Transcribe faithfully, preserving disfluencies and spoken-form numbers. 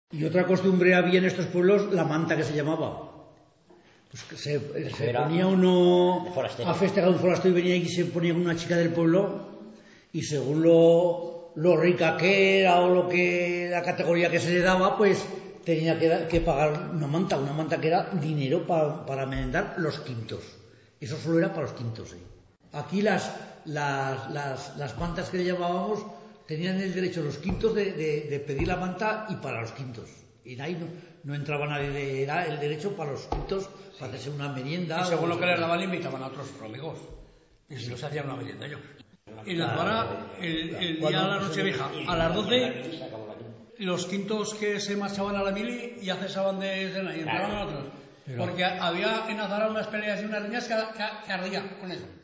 Y otra costumbre había en estos pueblos, la manta que se llamaba. Pues que se, se ponía uno a festejar un forastero y venía y se ponía una chica del pueblo y según lo, lo rica que era o lo que la categoría que se le daba, pues tenía que, que pagar una manta, una manta que era dinero para, para merendar los quintos. Eso solo era para los quintos. ¿eh? Aquí las, las, las, las mantas que le llamábamos tenían el derecho los quintos de, de, de pedir la manta y para los quintos. Y ahí no, no entraba nadie, era el derecho para los quintos, para hacerse una merienda. Y según lo que les daban, le invitaban a otros amigos. Y si no se hacían una merienda ellos. Y la Zuara, el, el día de la Nochevieja, a las doce, los quintos que se marchaban a la mili ya cesaban de cena y entraban a otros. Porque había en Azara unas peleas y unas riñas que, que, que ardía con eso.